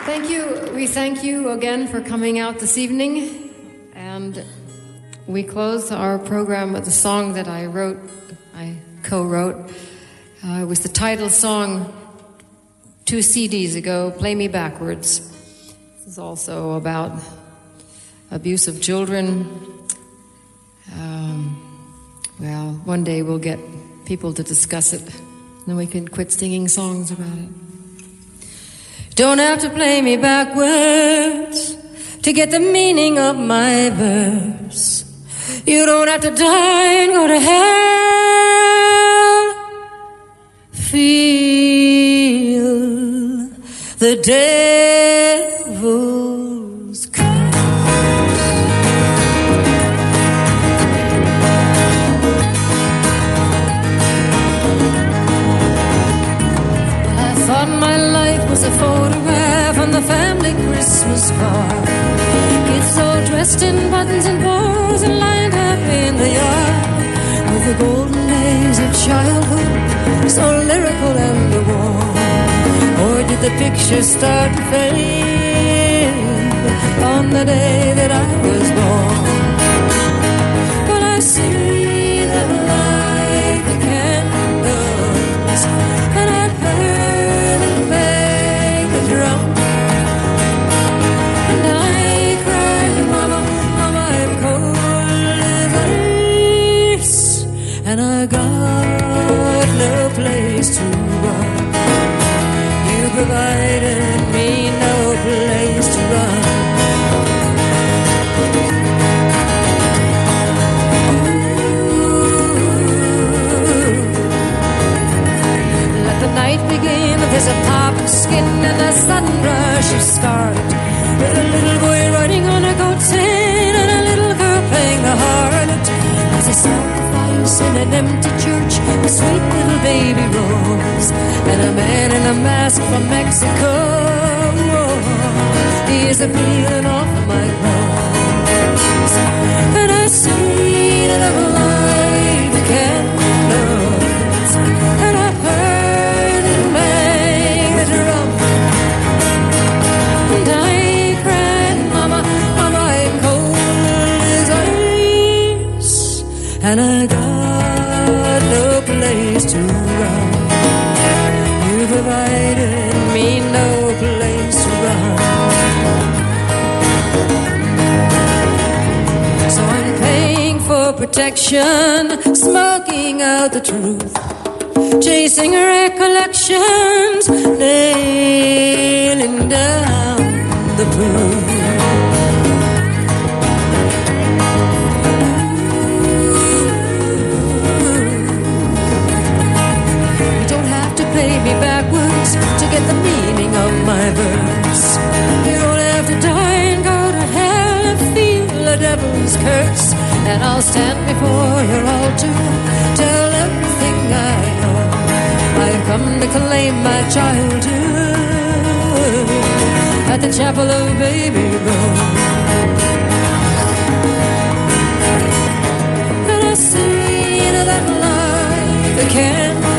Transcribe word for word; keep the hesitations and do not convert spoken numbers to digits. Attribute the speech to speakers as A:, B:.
A: Thank you. We thank you again for coming out this evening. And we close our program with a song that I wrote, I co-wrote. Uh, it was the title song two C Ds ago, Play Me Backwards. This is also about abuse of children. Um, well, one day we'll get people to discuss it. Then we can quit singing songs about it. Don't have to play me backwards to get the meaning of my verse. You don't have to die and go to hell. Feel the devil's curse. I thought my life was a photograph on the family Christmas card. Kids all dressed in buttons and bows and lined up in the yard with the golden days of childhood, so lyrical and warm. Or did the picture start to fade on the day that I was born? But I see the light, the candles, and I heard them bang the drum. And I cried, Mama, Mama, I'm cold as ice, and I got no place to run. You provided me no place to run. Night begin, there's a pop of skin and a sudden rush of scarlet, with a little boy riding on a goat's head and a little girl playing the harlot. As a sacrifice in an empty church, a sweet little baby rose, and a man in a mask from Mexico, he is a peeling off of my clothes. And I see that I'm alive again, and I heard it bang the drum. And I cried, Mama, Mama, I'm cold as ice, and I got no place to run. You provided me no place to run. So I'm paying for protection, smoking out the truth, chasing recollections, nailing down the proof. You don't have to play me backwards to get the meaning of my verse. You don't have to die and go to hell and feel the devil's curse. And I'll stand before your altar, tell everything I know. I've come to claim my childhood at the chapel of Baby Rose. And I see that light, the candle,